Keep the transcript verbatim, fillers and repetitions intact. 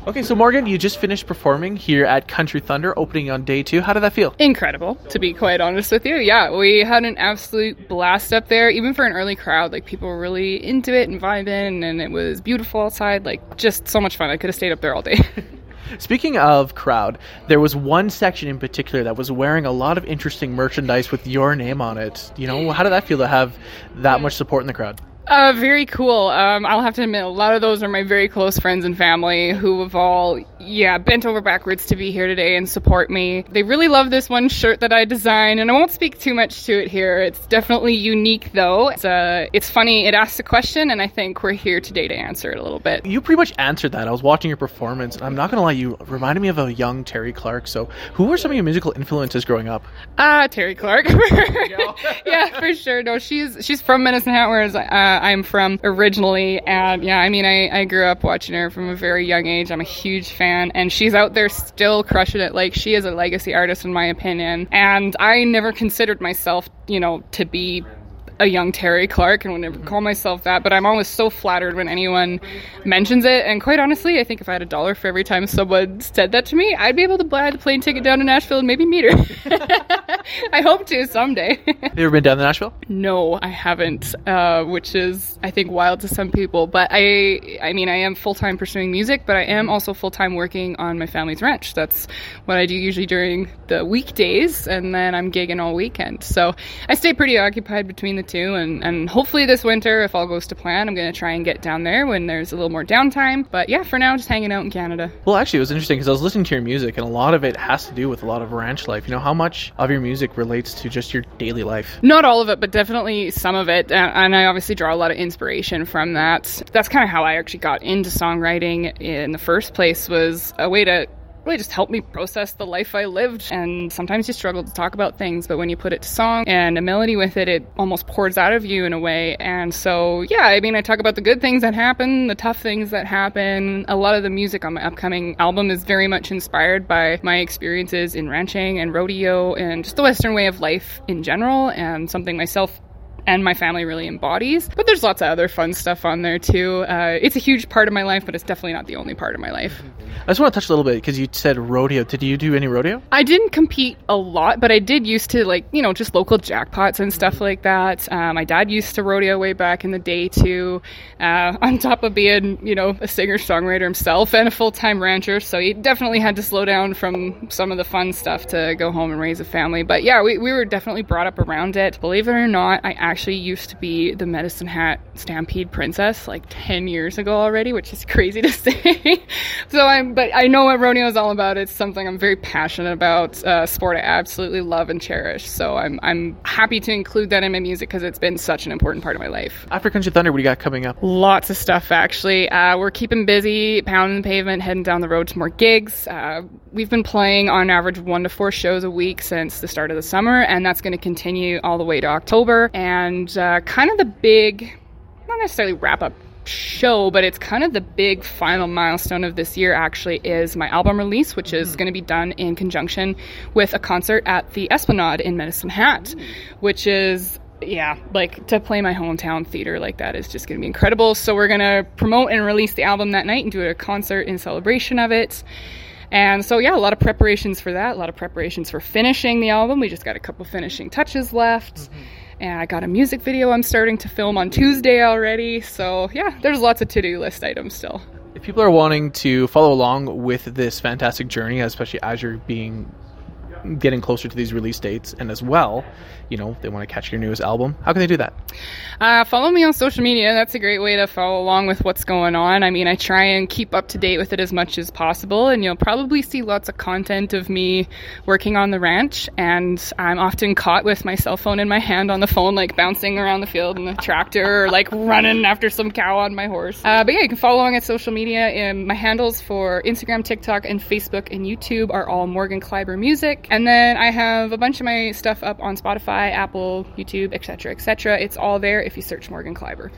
Okay, so Morgan, you just finished performing here at Country Thunder, opening on day two. How did that feel? Incredible, to be quite honest with you. Yeah, we had an absolute blast up there, even for an early crowd. Like, people were really into it and vibing, and it was beautiful outside. Like, just so much fun. I could have stayed up there all day. Speaking of crowd, there was one section in particular that was wearing a lot of interesting merchandise with your name on it. You know, how did that feel to have that much support in the crowd? Uh, very cool. Um, I'll have to admit, a lot of those are my very close friends and family who have all, yeah, bent over backwards to be here today and support me. They really love this one shirt that I designed, and I won't speak too much to it here. It's definitely unique, though. It's, uh, it's funny. It asks a question, and I think we're here today to answer it a little bit. You pretty much answered that. I was watching your performance, and I'm not going to lie, you reminded me of a young Terry Clark. So who were some of your musical influences growing up? Uh, Terry Clark. Yeah, for sure. No, she's she's from Medicine Hat, whereas uh, I'm from originally. And yeah, I mean, I, I grew up watching her from a very young age. I'm a huge fan, and she's out there still crushing it. Like, she is a legacy artist, in my opinion. And I never considered myself, you know, to be a young Terry Clark, and would never call myself that, but I'm always so flattered when anyone mentions it. And quite honestly, I think if I had a dollar for every time someone said that to me, I'd be able to buy the plane ticket down to Nashville and maybe meet her. I hope to someday. Have you ever been down to Nashville? No, I haven't, uh, which is, I think, wild to some people. But I, I mean, I am full-time pursuing music, but I am also full-time working on my family's ranch. That's what I do usually during the weekdays, and then I'm gigging all weekend. So I stay pretty occupied between the two, and, and hopefully this winter, if all goes to plan, I'm going to try and get down there when there's a little more downtime. But yeah, for now, just hanging out in Canada. Well, actually, it was interesting because I was listening to your music, and a lot of it has to do with a lot of ranch life. You know, how much of your music relates to just your daily life? Not all of it, but definitely some of it. And I obviously draw a lot of inspiration from that. That's kind of how I actually got into songwriting in the first place, was a way to really just help me process the life I lived. And sometimes you struggle to talk about things, but when you put it to song and a melody with it, it almost pours out of you in a way. And so, yeah, I mean, I talk about the good things that happen, the tough things that happen. A lot of the music on my upcoming album is very much inspired by my experiences in ranching and rodeo and just the Western way of life in general, and something myself and my family really embodies. But there's lots of other fun stuff on there too. Uh, it's a huge part of my life, but it's definitely not the only part of my life. I just want to touch a little bit, because you said rodeo. Did you do any rodeo? I didn't compete a lot, but I did used to, like, you know, just local jackpots and stuff like that. Uh, my dad used to rodeo way back in the day too, uh, on top of being, you know, a singer-songwriter himself and a full-time rancher. So he definitely had to slow down from some of the fun stuff to go home and raise a family. But yeah, we, we were definitely brought up around it. Believe it or not, I actually used to be the Medicine Hat Stampede Princess like ten years ago already, which is crazy to say. So I'm, but I know what rodeo is all about. It's something I'm very passionate about, uh, sport I absolutely love and cherish. So I'm I'm happy to include that in my music, because it's been such an important part of my life. After Country Thunder, what do you got coming up? Lots of stuff, actually. Uh, we're keeping busy, pounding the pavement, heading down the road to more gigs. Uh, we've been playing on average one to four shows a week since the start of the summer, and that's going to continue all the way to October. And uh, kind of the big, not necessarily wrap-up show, but it's kind of the big final milestone of this year actually is my album release, which is mm-hmm. going to be done in conjunction with a concert at the Esplanade in Medicine Hat, mm-hmm. which is, yeah, like, to play my hometown theater like that is just going to be incredible. So we're going to promote and release the album that night and do a concert in celebration of it. And so, yeah, a lot of preparations for that, a lot of preparations for finishing the album. We just got a couple finishing touches left. Mm-hmm. And I got a music video I'm starting to film on Tuesday already. So, yeah, there's lots of to-do list items still. If people are wanting to follow along with this fantastic journey, especially as you're being getting closer to these release dates, and as well, you know, they want to catch your newest album, how can they do that? Uh, follow me on social media. That's a great way to follow along with what's going on. I mean, I try and keep up to date with it as much as possible, and you'll probably see lots of content of me working on the ranch, and I'm often caught with my cell phone in my hand on the phone, like bouncing around the field in the tractor, or like running after some cow on my horse. Uh, but yeah, you can follow along at social media. And my handles for Instagram, TikTok, and Facebook and YouTube are all Morgan Kleiber Music. And then I have a bunch of my stuff up on Spotify, Apple, YouTube, et cetera, et cetera. It's all there if you search Morgan Kleiber.